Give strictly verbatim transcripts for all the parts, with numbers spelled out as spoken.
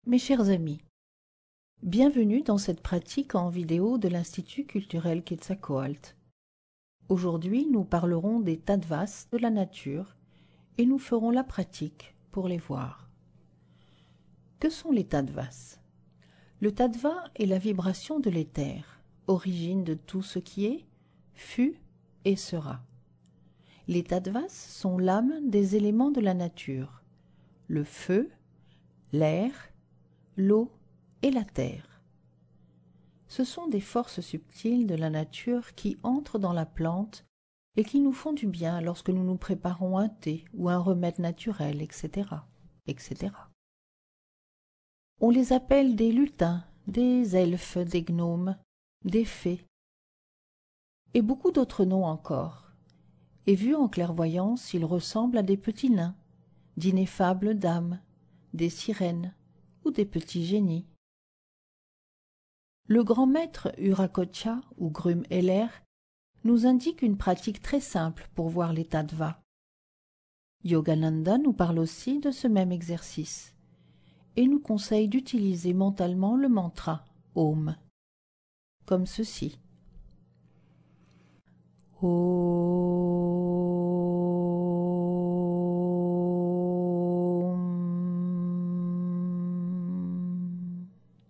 Mes chers amis, bienvenue dans cette pratique en vidéo de l'Institut culturel Quetzalcoatl. Aujourd'hui, nous parlerons des tattvas de la nature et nous ferons la pratique pour les voir. Que sont les tattvas? Le tattva est la vibration de l'éther, origine de tout ce qui est, fut et sera. Les tattvas sont l'âme des éléments de la nature, le feu, l'air, l'eau et la terre. Ce sont des forces subtiles de la nature qui entrent dans la plante et qui nous font du bien lorsque nous nous préparons un thé ou un remède naturel, et cetera, et cetera. On les appelle des lutins, des elfes, des gnomes, des fées, et beaucoup d'autres noms encore. Et vus en clairvoyance, ils ressemblent à des petits nains, d'ineffables dames, des sirènes ou des petits génies. Le grand maître Urakocha ou Grum Heller nous indique une pratique très simple pour voir les tattvas. Yogananda nous parle aussi de ce même exercice et nous conseille d'utiliser mentalement le mantra Om, comme ceci. Om.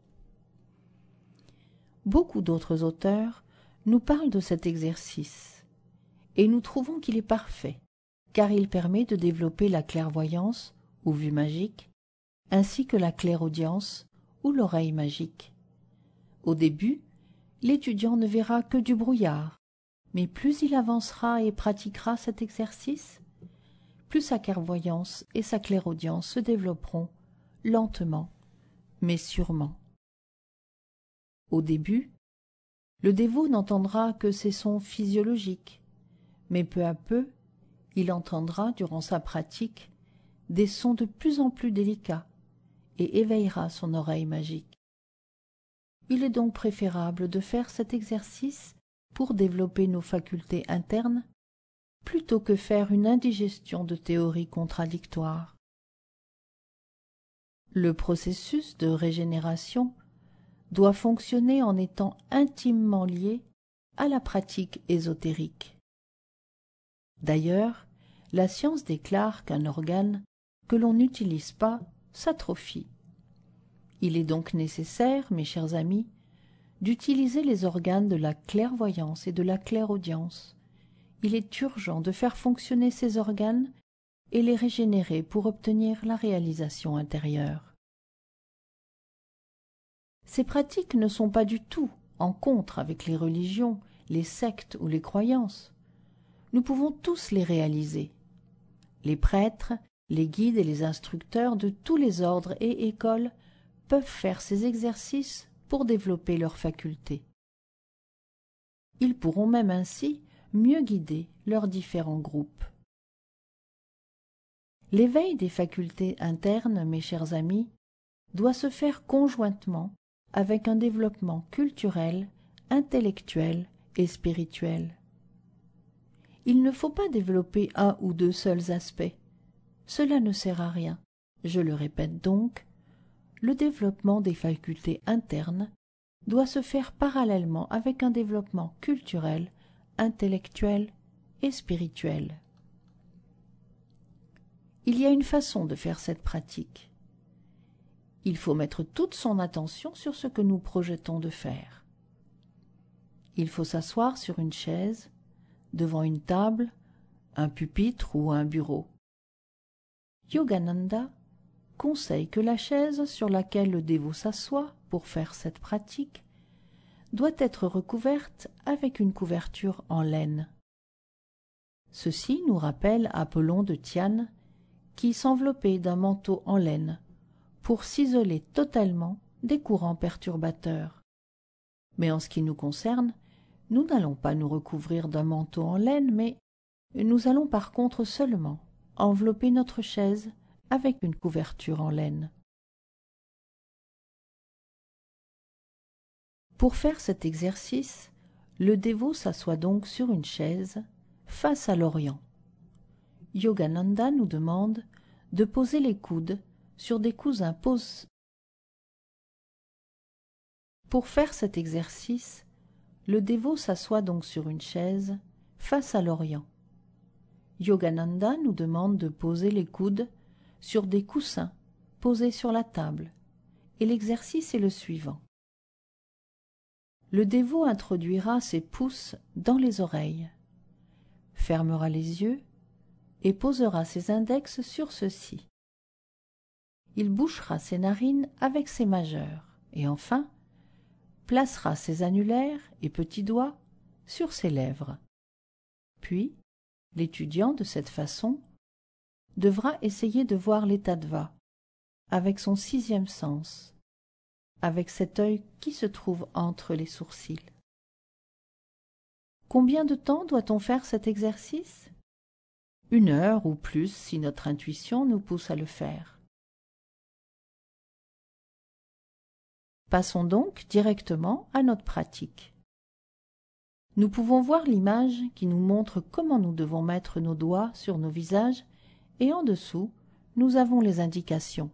Beaucoup d'autres auteurs nous parlent de cet exercice et nous trouvons qu'il est parfait car il permet de développer la clairvoyance ou vue magique ainsi que la clairaudience ou l'oreille magique. Au début, l'étudiant ne verra que du brouillard, mais plus il avancera et pratiquera cet exercice, plus sa clairvoyance et sa clairaudience se développeront lentement mais sûrement. Au début, le dévot n'entendra que ces sons physiologiques, mais peu à peu, il entendra durant sa pratique des sons de plus en plus délicats et éveillera son oreille magique. Il est donc préférable de faire cet exercice pour développer nos facultés internes plutôt que faire une indigestion de théories contradictoires. Le processus de régénération doit fonctionner en étant intimement lié à la pratique ésotérique. D'ailleurs, la science déclare qu'un organe que l'on n'utilise pas s'atrophie. Il est donc nécessaire, mes chers amis, d'utiliser les organes de la clairvoyance et de la clairaudience. Il est urgent de faire fonctionner ces organes et les régénérer pour obtenir la réalisation intérieure. Ces pratiques ne sont pas du tout en contre avec les religions, les sectes ou les croyances. Nous pouvons tous les réaliser. Les prêtres, les guides et les instructeurs de tous les ordres et écoles peuvent faire ces exercices pour développer leurs facultés. Ils pourront même ainsi mieux guider leurs différents groupes. L'éveil des facultés internes, mes chers amis, doit se faire conjointement avec un développement culturel, intellectuel et spirituel. Il ne faut pas développer un ou deux seuls aspects. Cela ne sert à rien. Je le répète donc, le développement des facultés internes doit se faire parallèlement avec un développement culturel, intellectuel et spirituel. Il y a une façon de faire cette pratique. Il faut mettre toute son attention sur ce que nous projetons de faire. Il faut s'asseoir sur une chaise, devant une table, un pupitre ou un bureau. Yogananda conseille que la chaise sur laquelle le dévot s'assoit pour faire cette pratique doit être recouverte avec une couverture en laine. Ceci nous rappelle Apollon de Tyane qui s'enveloppait d'un manteau en laine pour s'isoler totalement des courants perturbateurs. Mais en ce qui nous concerne, nous n'allons pas nous recouvrir d'un manteau en laine, mais nous allons par contre seulement envelopper notre chaise avec une couverture en laine. Pour faire cet exercice, le dévot s'assoit donc sur une chaise face à l'Orient. Yogananda nous demande de poser les coudes sur des coussins pos Pour faire cet exercice, le dévot s'assoit donc sur une chaise, face à l'Orient. Yogananda nous demande de poser les coudes sur des coussins posés sur la table, et l'exercice est le suivant. Le dévot introduira ses pouces dans les oreilles, fermera les yeux et posera ses index sur ceux-ci. Il bouchera ses narines avec ses majeurs et enfin placera ses annulaires et petits doigts sur ses lèvres. Puis, l'étudiant, de cette façon, devra essayer de voir les tattvas avec son sixième sens, avec cet œil qui se trouve entre les sourcils. Combien de temps doit-on faire cet exercice? Une heure ou plus si notre intuition nous pousse à le faire. Passons donc directement à notre pratique. Nous pouvons voir l'image qui nous montre comment nous devons mettre nos doigts sur nos visages et en dessous, nous avons les indications.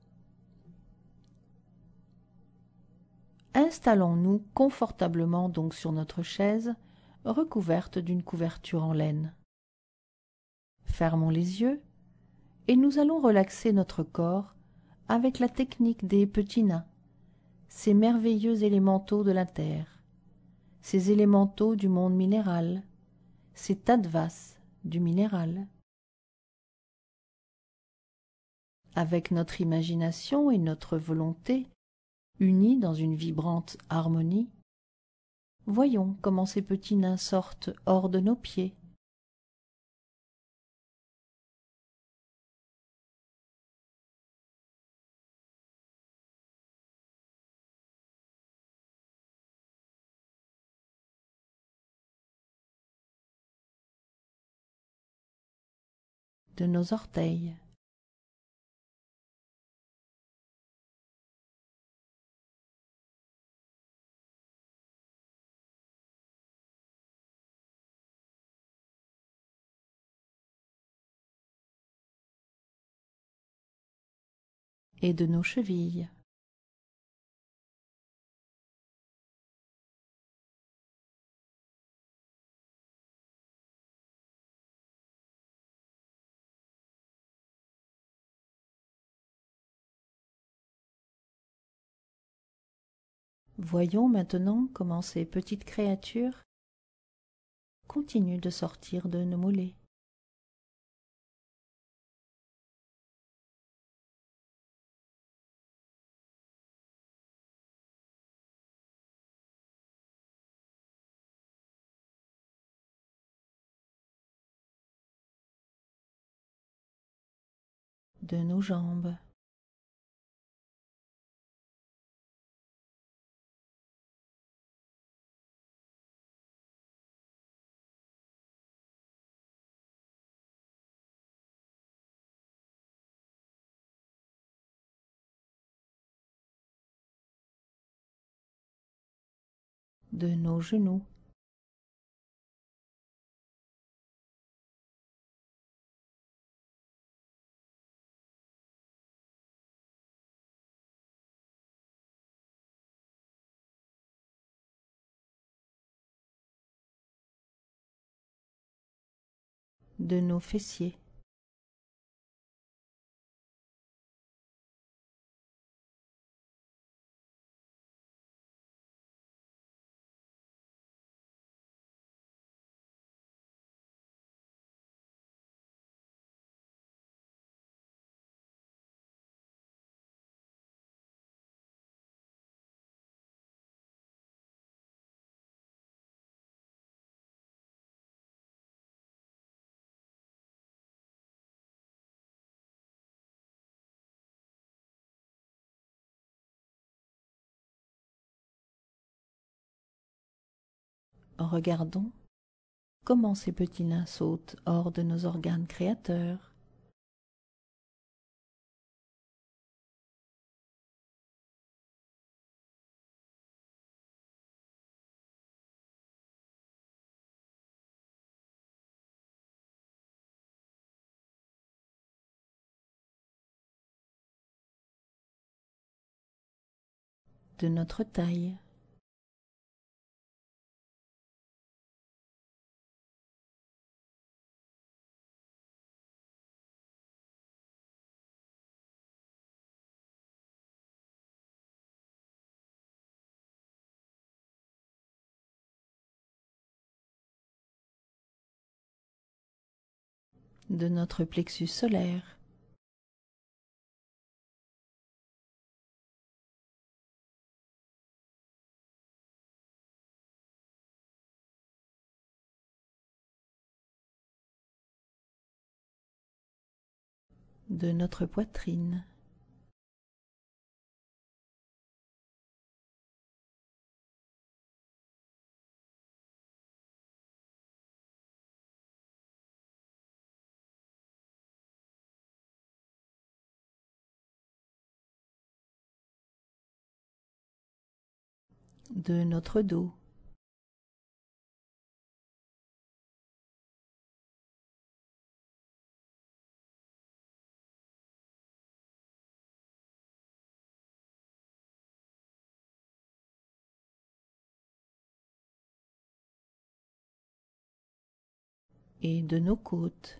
Installons-nous confortablement donc sur notre chaise, recouverte d'une couverture en laine. Fermons les yeux et nous allons relaxer notre corps avec la technique des petits nains, ces merveilleux élémentaux de la terre, ces élémentaux du monde minéral, ces tattvas du minéral. Avec notre imagination et notre volonté, unies dans une vibrante harmonie, voyons comment ces petits nains sortent hors de nos pieds. De nos orteils, et de nos chevilles. Voyons maintenant comment ces petites créatures continuent de sortir de nos mollets. De nos jambes, de nos genoux, de nos fessiers, regardons comment ces petits nains sautent hors de nos organes créateurs. De notre taille, de notre plexus solaire, de notre poitrine, de notre dos, et de nos côtes,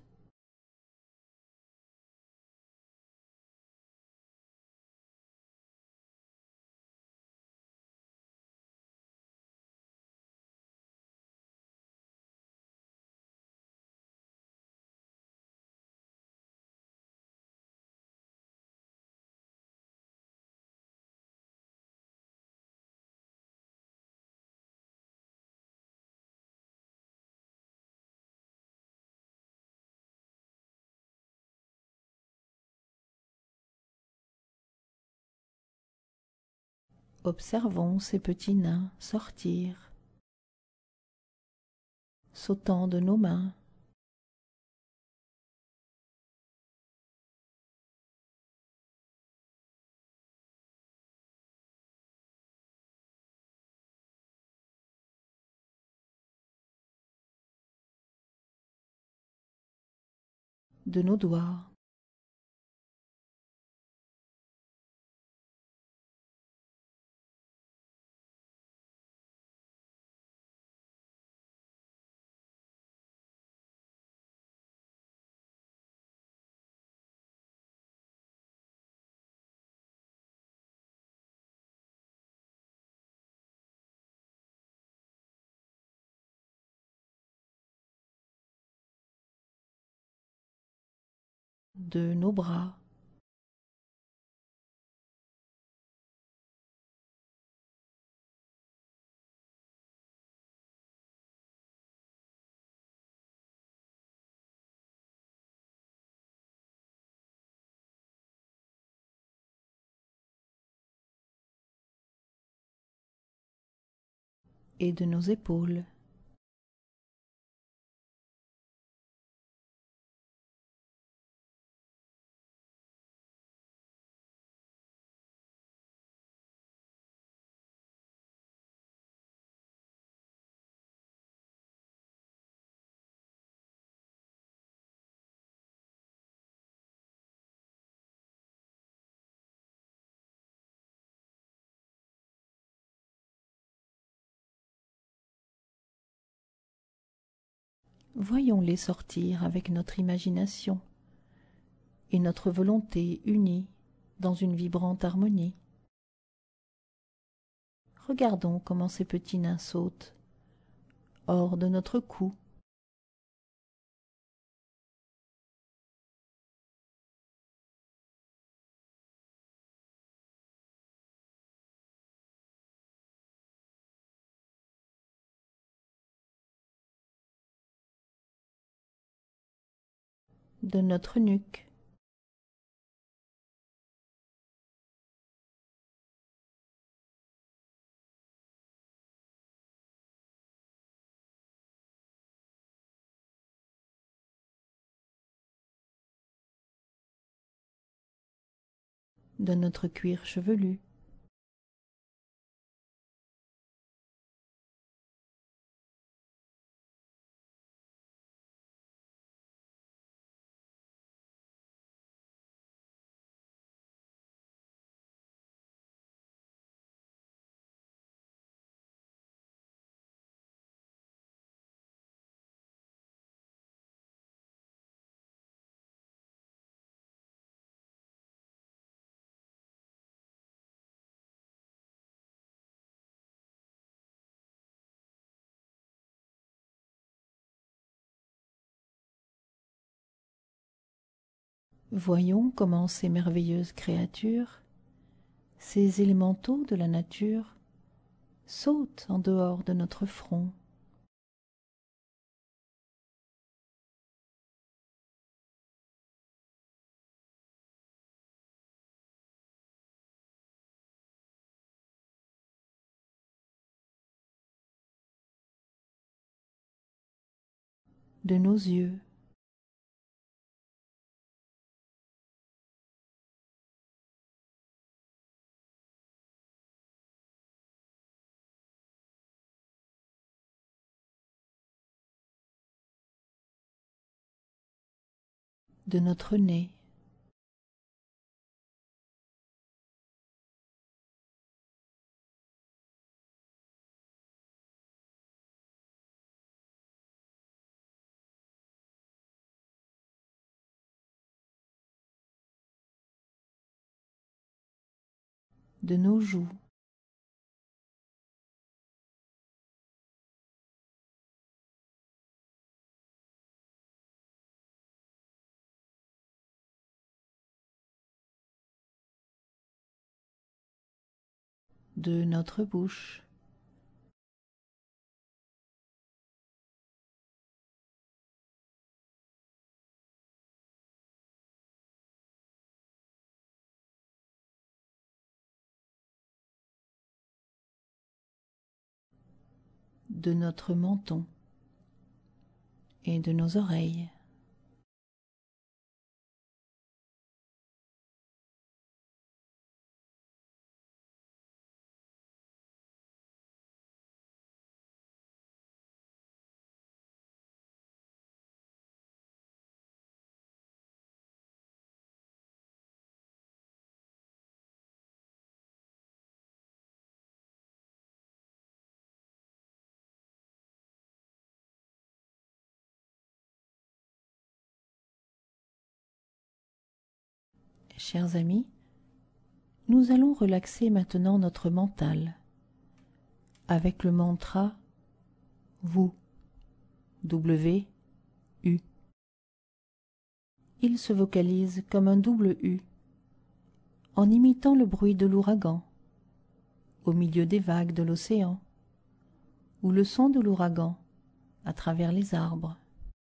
observons ces petits nains sortir, sautant de nos mains, de nos doigts, de nos bras, et de nos épaules, voyons-les sortir avec notre imagination et notre volonté unie dans une vibrante harmonie. Regardons comment ces petits nains sautent hors de notre cou, de notre nuque, de notre cuir chevelu, Voyons comment ces merveilleuses créatures, ces élémentaux de la nature, sautent en dehors de notre front. De nos yeux, de notre nez, de nos joues, de notre bouche, de notre menton et de nos oreilles. Chers amis, nous allons relaxer maintenant notre mental avec le mantra vous, W U. Il se vocalise comme un double U, en imitant le bruit de l'ouragan, au milieu des vagues de l'océan, ou le son de l'ouragan à travers les arbres.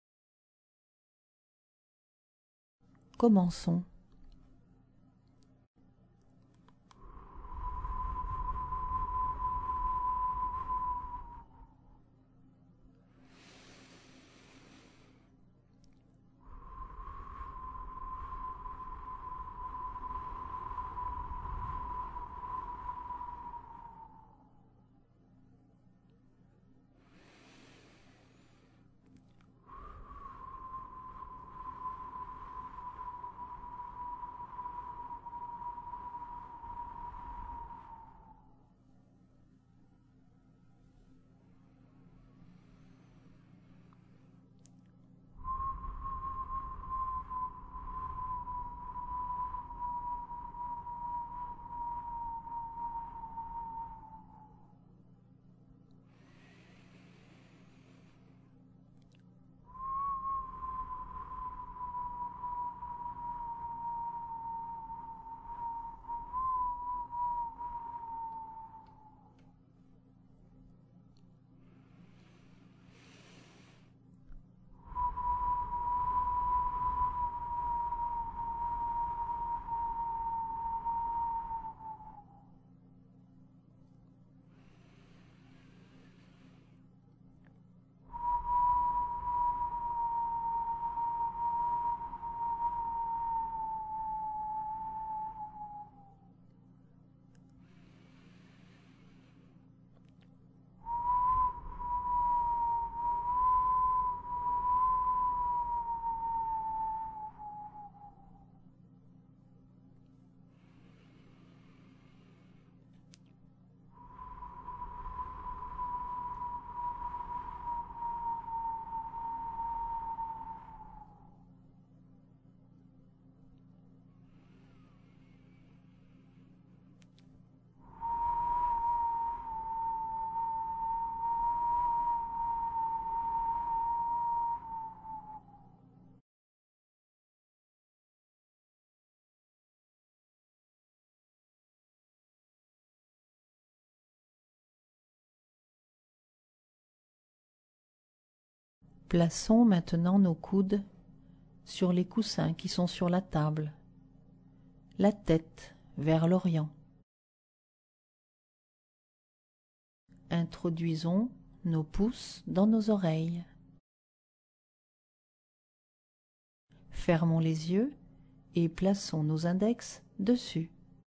Commençons. Plaçons maintenant nos coudes sur les coussins qui sont sur la table, la tête vers l'Orient. Introduisons nos pouces dans nos oreilles. Fermons les yeux et plaçons nos index dessus.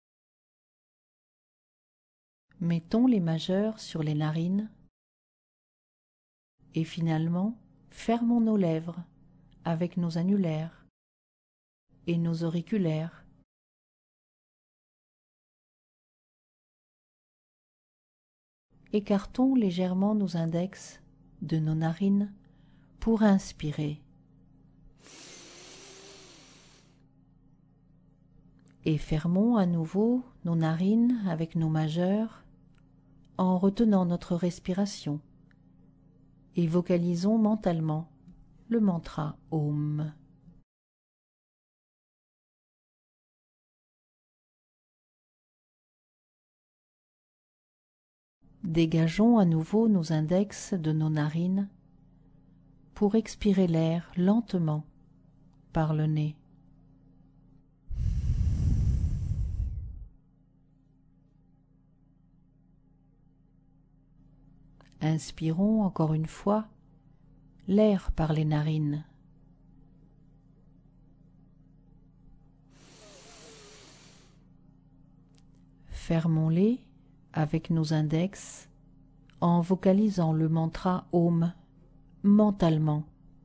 Mettons les majeurs sur les narines et finalement fermons nos lèvres avec nos annulaires et nos auriculaires. Écartons légèrement nos index de nos narines pour inspirer. Et fermons à nouveau nos narines avec nos majeurs en retenant notre respiration et vocalisons mentalement le mantra Om. Dégageons à nouveau nos index de nos narines pour expirer l'air lentement par le nez. Inspirons encore une fois l'air par les narines. Fermons-les avec nos index en vocalisant le mantra Om mentalement.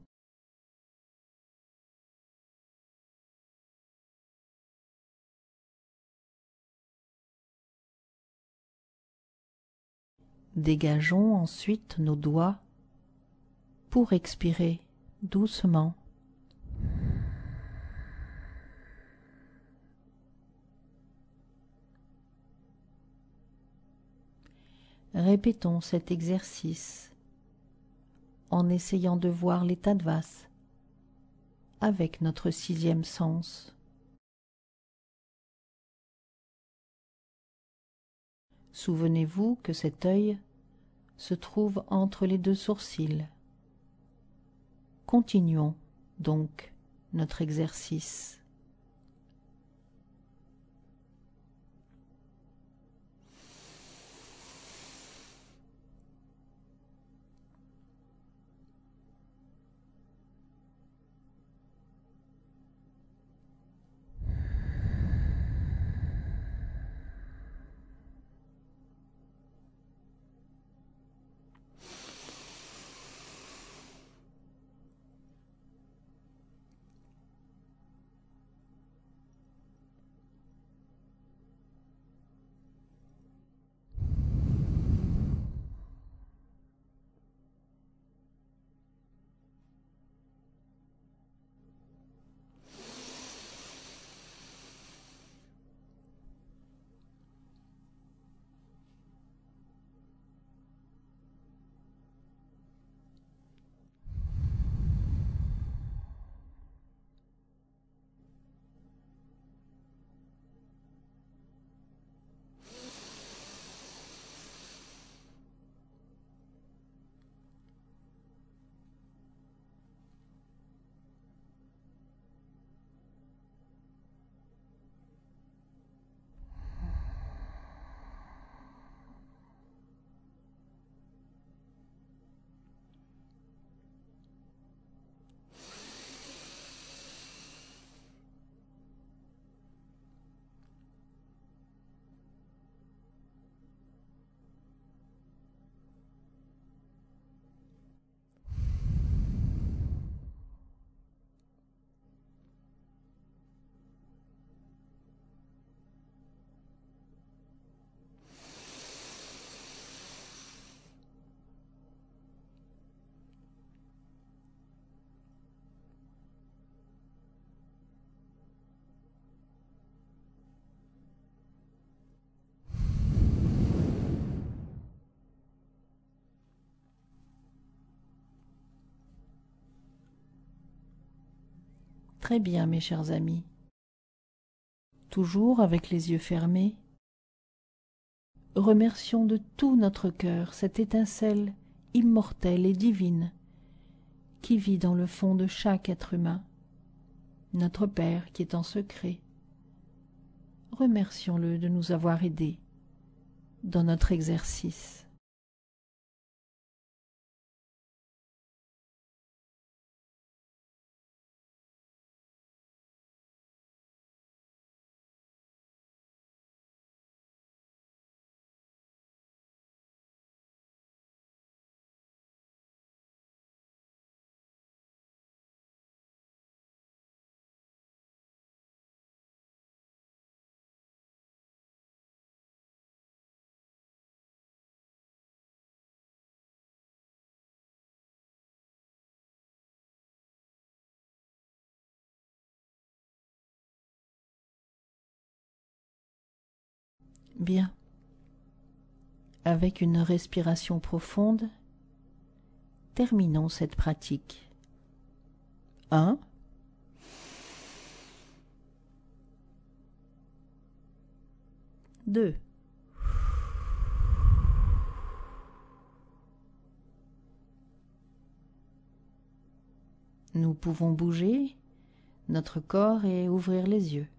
Dégageons ensuite nos doigts pour expirer doucement. Répétons cet exercice en essayant de voir les tattvas avec notre sixième sens. Souvenez-vous que cet œil se trouve entre les deux sourcils. Continuons donc notre exercice. Très bien, mes chers amis. Toujours avec les yeux fermés, remercions de tout notre cœur cette étincelle immortelle et divine qui vit dans le fond de chaque être humain, notre Père qui est en secret. Remercions-le de nous avoir aidés dans notre exercice. Bien. Avec une respiration profonde, terminons cette pratique. un. deux. Nous pouvons bouger notre corps et ouvrir les yeux.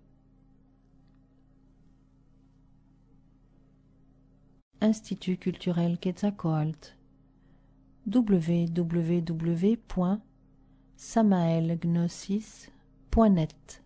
Institut culturel Quetzalcoatl, w w w point samael gnosis point net